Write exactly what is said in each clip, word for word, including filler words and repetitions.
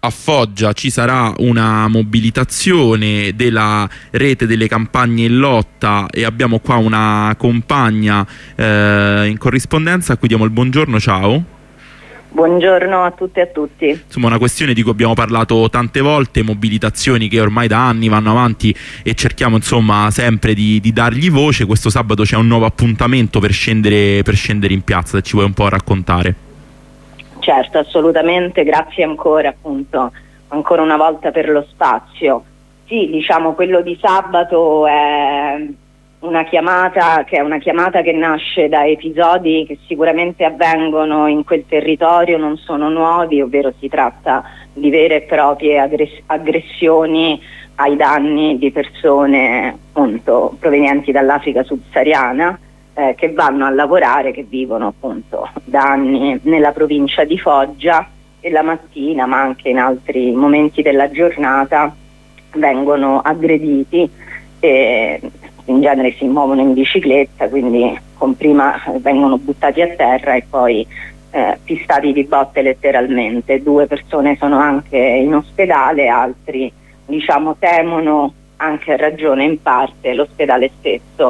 a Foggia ci sarà una mobilitazione della rete delle campagne in lotta e abbiamo qua una compagna eh, in corrispondenza a cui diamo il buongiorno. Ciao. Buongiorno a tutte e a tutti. Insomma, una questione di cui abbiamo parlato tante volte, mobilitazioni che ormai da anni vanno avanti e cerchiamo insomma sempre di, di dargli voce. Questo sabato c'è un nuovo appuntamento per scendere, per scendere in piazza, se ci vuoi un po' raccontare. Certo, assolutamente, grazie ancora appunto, ancora una volta per lo spazio. Sì, diciamo quello di sabato è una chiamata che è una chiamata che nasce da episodi che sicuramente avvengono in quel territorio, non sono nuovi, ovvero si tratta di vere e proprie aggress- aggressioni ai danni di persone appunto provenienti dall'Africa subsahariana eh, che vanno a lavorare, che vivono appunto da anni nella provincia di Foggia e la mattina, ma anche in altri momenti della giornata, vengono aggrediti e in genere si muovono in bicicletta, quindi con prima vengono buttati a terra e poi eh, pistati di botte letteralmente. Due persone sono anche in ospedale, altri diciamo temono, anche a ragione in parte, l'ospedale stesso.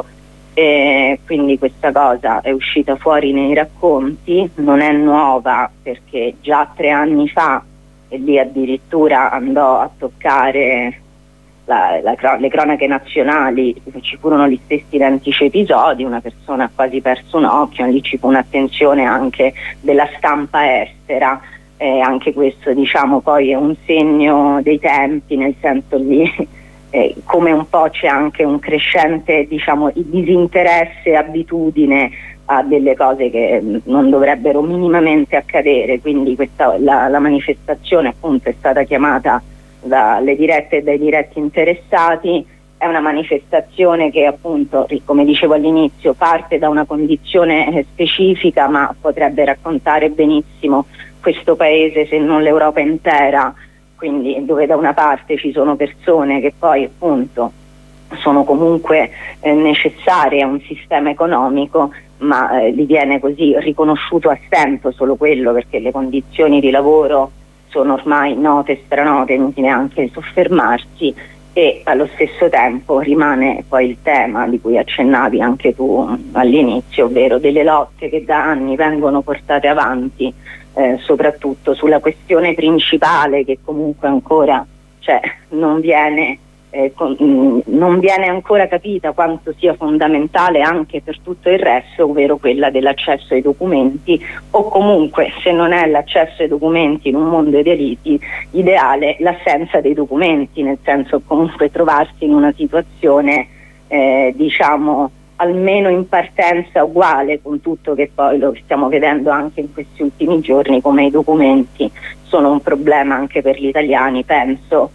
E quindi questa cosa è uscita fuori nei racconti, non è nuova perché già tre anni fa, e lì addirittura andò a toccare La, la, le cronache nazionali, ci furono gli stessi identici episodi, una persona ha quasi perso un occhio, lì ci fu un'attenzione anche della stampa estera, eh, anche questo diciamo poi è un segno dei tempi, nel senso lì eh, come un po' c'è anche un crescente diciamo disinteresse e abitudine a delle cose che non dovrebbero minimamente accadere, quindi questa, la, la manifestazione appunto è stata chiamata dalle dirette e dai diretti interessati. È una manifestazione che appunto, come dicevo all'inizio, parte da una condizione specifica, ma potrebbe raccontare benissimo questo paese, se non l'Europa intera, quindi dove da una parte ci sono persone che poi appunto sono comunque eh, necessarie a un sistema economico, ma eh, gli viene così riconosciuto a stento solo quello, perché le condizioni di lavoro sono ormai note e stranote, inutile neanche soffermarsi, e allo stesso tempo rimane poi il tema di cui accennavi anche tu all'inizio, ovvero delle lotte che da anni vengono portate avanti, eh, soprattutto sulla questione principale che comunque ancora cioè, non viene Eh, con, mh, non viene ancora capita quanto sia fondamentale anche per tutto il resto, ovvero quella dell'accesso ai documenti, o comunque, se non è l'accesso ai documenti in un mondo di eliti, ideale l'assenza dei documenti, nel senso comunque trovarsi in una situazione eh, diciamo almeno in partenza uguale, con tutto che poi lo stiamo vedendo anche in questi ultimi giorni come i documenti sono un problema anche per gli italiani. Penso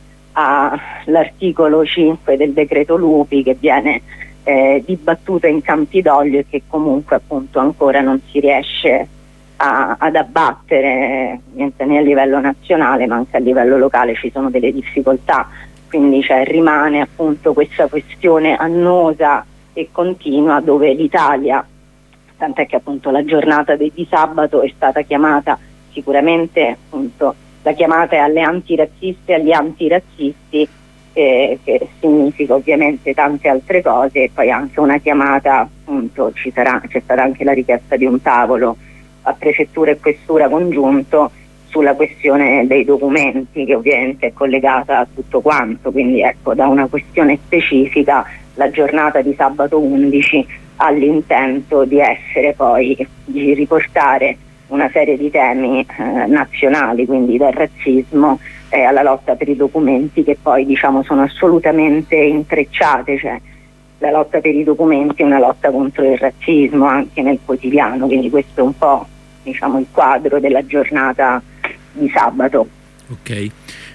all'articolo cinque del decreto Lupi che viene eh, dibattuto in Campidoglio e che comunque appunto ancora non si riesce a, ad abbattere niente, né a livello nazionale ma anche a livello locale ci sono delle difficoltà, quindi cioè, rimane appunto questa questione annosa e continua dove l'Italia, tant'è che appunto la giornata di sabato è stata chiamata sicuramente appunto la chiamata è alle antirazziste e agli antirazzisti, eh, che significa ovviamente tante altre cose, e poi anche una chiamata, appunto ci sarà, c'è stata anche la richiesta di un tavolo a prefettura e questura congiunto sulla questione dei documenti, che ovviamente è collegata a tutto quanto, quindi ecco, da una questione specifica la giornata di sabato undici all'intento di essere poi, di riportare una serie di temi eh, nazionali, quindi dal razzismo eh, alla lotta per i documenti, che poi diciamo sono assolutamente intrecciate, cioè la lotta per i documenti è una lotta contro il razzismo anche nel quotidiano, quindi questo è un po' diciamo il quadro della giornata di sabato. Ok.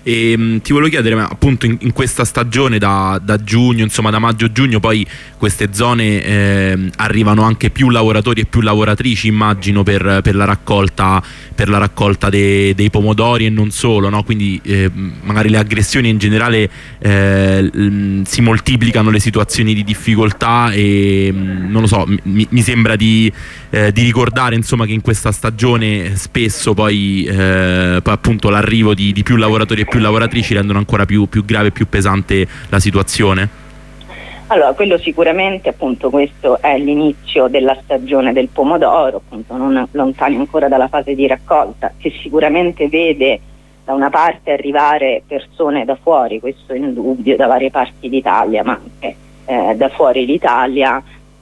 E mh, ti volevo chiedere, ma appunto in, in questa stagione da, da giugno, insomma da maggio-giugno, poi queste zone eh, arrivano anche più lavoratori e più lavoratrici, immagino, per, per la raccolta, per la raccolta de, dei pomodori e non solo, no? Quindi eh, magari le aggressioni in generale, eh, mh, si moltiplicano le situazioni di difficoltà e mh, non lo so, mi, mi sembra di, eh, di ricordare insomma che in questa stagione spesso poi, eh, poi appunto l'arrivo di, di più lavoratori e più lavoratrici rendono ancora più, più grave e più pesante la situazione? Allora, quello sicuramente, appunto, questo è l'inizio della stagione del pomodoro, appunto non lontani ancora dalla fase di raccolta, che sicuramente vede da una parte arrivare persone da fuori, questo è indubbio, da varie parti d'Italia, ma anche eh, da fuori l'Italia,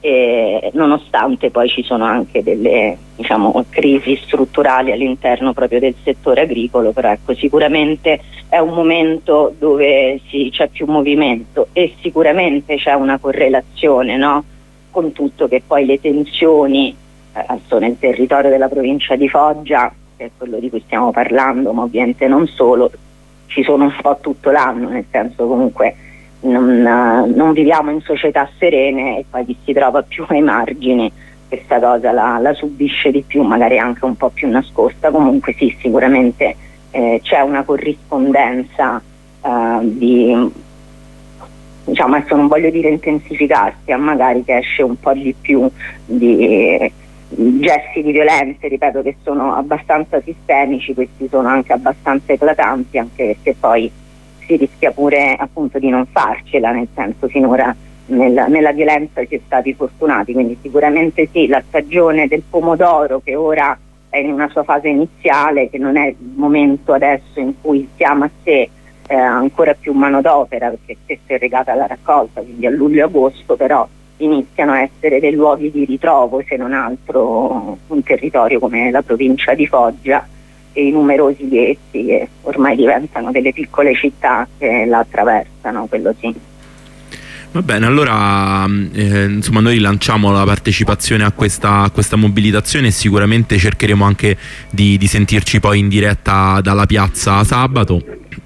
e nonostante poi ci sono anche delle, diciamo, crisi strutturali all'interno proprio del settore agricolo, però ecco, sicuramente è un momento dove sì, c'è più movimento e sicuramente c'è una correlazione, no? Con tutto che poi le tensioni eh, nel territorio della provincia di Foggia, che è quello di cui stiamo parlando, ma ovviamente non solo, ci sono un po' tutto l'anno, nel senso comunque Non, non viviamo in società serene e poi chi si trova più ai margini questa cosa la, la subisce di più, magari anche un po' più nascosta. Comunque sì, sicuramente eh, c'è una corrispondenza eh, di, diciamo, adesso non voglio dire intensificarsi, ma magari che esce un po' di più di gesti di violenza, ripeto, che sono abbastanza sistemici, questi sono anche abbastanza eclatanti, anche perché poi si rischia pure appunto di non farcela, nel senso finora nel, nella violenza si è stati fortunati, quindi sicuramente sì, la stagione del pomodoro che ora è in una sua fase iniziale, che non è il momento adesso in cui chiama a sé eh, ancora più manodopera, perché spesso è legata alla raccolta, quindi a luglio-agosto, però iniziano a essere dei luoghi di ritrovo, se non altro un territorio come la provincia di Foggia e i numerosi ghetti che ormai diventano delle piccole città che la attraversano, quello sì. Va bene, allora eh, insomma noi lanciamo la partecipazione a questa, a questa mobilitazione e sicuramente cercheremo anche di, di sentirci poi in diretta dalla piazza sabato,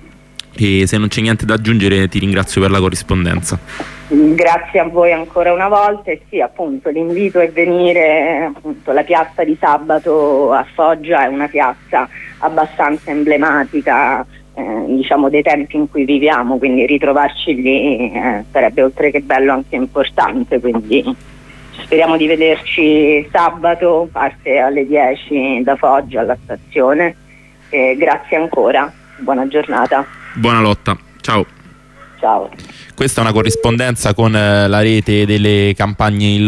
e se non c'è niente da aggiungere ti ringrazio per la corrispondenza. Grazie a voi ancora una volta e sì, appunto l'invito è venire, appunto la piazza di sabato a Foggia è una piazza abbastanza emblematica eh, diciamo dei tempi in cui viviamo, quindi ritrovarci lì eh, sarebbe oltre che bello anche importante, quindi speriamo di vederci sabato, parte alle dieci da Foggia alla stazione e grazie ancora, buona giornata. Buona lotta, ciao. Ciao. Questa è una corrispondenza con la rete delle campagne